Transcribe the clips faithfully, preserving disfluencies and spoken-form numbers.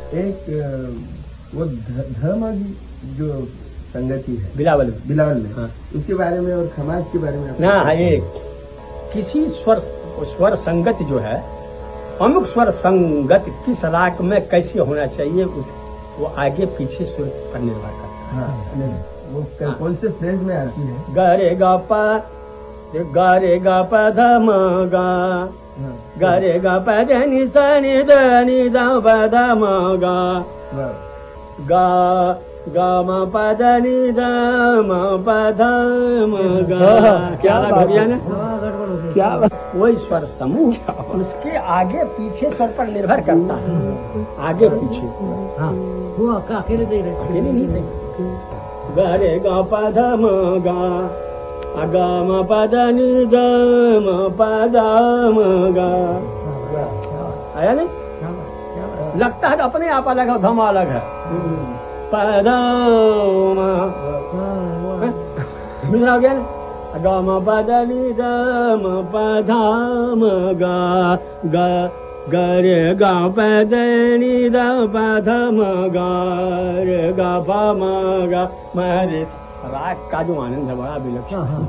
एक वो धर्म जो संगति है बिलावल बिलावल में, हाँ। उसके बारे में और खमाज के बारे में ना है। एक किसी स्वर स्वर संगत जो है, अमुक स्वर संगत किस राग में कैसे होना चाहिए, उस वो आगे पीछे सुर पर निर्भर करता है। हाँ, वो हाँ। कौन से फ्रेज में आती है? गा रे गा पा गा रे गा पा ध म गा, गा रे गा पा ध नि सा नि ध नि ध प ध म गा, गा गा म प ध नि ध म प ध म गा। क्या लगा भैया ने? क्या वही स्वर समूह उसके आगे पीछे स्वर पर निर्भर करता है। आगे पीछे हाँ, वो अकेले दे रहे, अकेले नहीं दे। गा रे गा पा ध म गा, गा म प ध नि ध म प ध म गा। आया नहीं? लगता है अपने आप अलग है, धम अलग है। प ध म दूसरा हो गया ना, ग म प ध नि ध म प ध म गा, ग ग रे गा प ध नि ध प ध म गा रे गा प म गा म रे। राग का जो आनंद है बड़ा विलक्षण है।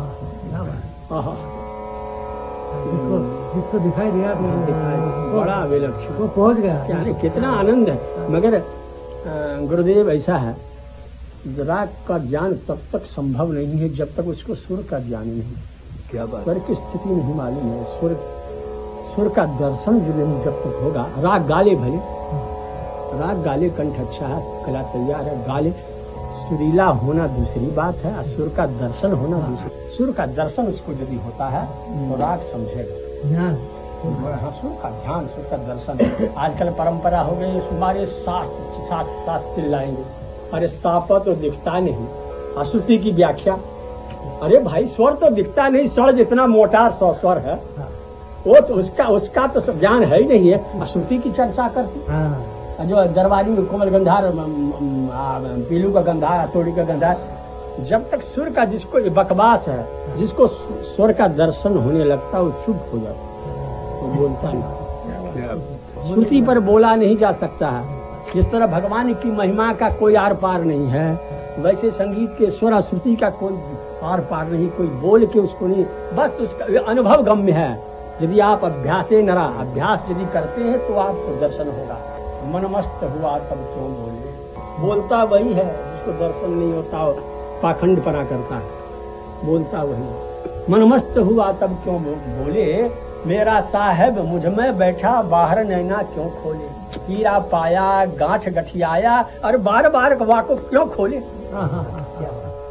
जिसको दिखाई दिया दिखाई बड़ा विलक्षण, वो पहुंच गया। क्या नहीं, कितना आनंद है। मगर गुरुदेव ऐसा है, राग का ज्ञान तब तक संभव नहीं है जब तक उसको सुर का ज्ञान नहीं। क्या बात? स्वर की स्थिति नहीं मालूम है। सुर सुर का दर्शन जो नहीं जब तक होगा, राग गाले भले, राग गाले कंठ अच्छा है, कला तैयार है, गाले सुरीला होना दूसरी बात है, और सुर का दर्शन होना दूसरी। सुर का दर्शन उसको यदि होता है तो राग समझेगा। ध्यान, हाँ, सुर का ध्यान, सुर का दर्शन। आजकल परंपरा हो गई, हमारे शास्त्र साथ साथ चिल्लाएंगे, अरे सांप तो दिखता नहीं, अश्रुति की व्याख्या। अरे भाई स्वर तो दिखता नहीं, स्वर जितना मोटा सौ स्वर है, वो तो उसका उसका तो ज्ञान है ही नहीं है। अश्रुति की चर्चा करती, जो दरबारी में कोमल गंधार, पीलू का गंधार, तोड़ी का गंधार, जब तक सुर का जिसको बकवास है, जिसको स्वर का दर्शन होने लगता है वो चुप हो जाता, वो बोलता नहीं। श्रुति पर बोला नहीं जा सकता है। जिस तरह भगवान की महिमा का कोई आर पार नहीं है, वैसे संगीत के स्वर श्रुति का कोई आर पार नहीं, कोई बोल के उसको नहीं, बस उसका अनुभव गम्य है। यदि आप अभ्यासे नरा, अभ्यास यदि करते हैं तो आपको दर्शन होगा। मनमस्त हुआ तब क्यों बोले, बोलता वही है जिसको दर्शन नहीं होता, पाखंड पना करता है, बोलता वही। मनमस्त हुआ तब क्यों बोले, मेरा साहेब मुझ में बैठा, बाहर नैना क्यों खोले। हीरा पाया गांठ गठियाया, और बार बार वाको क्यों खोले।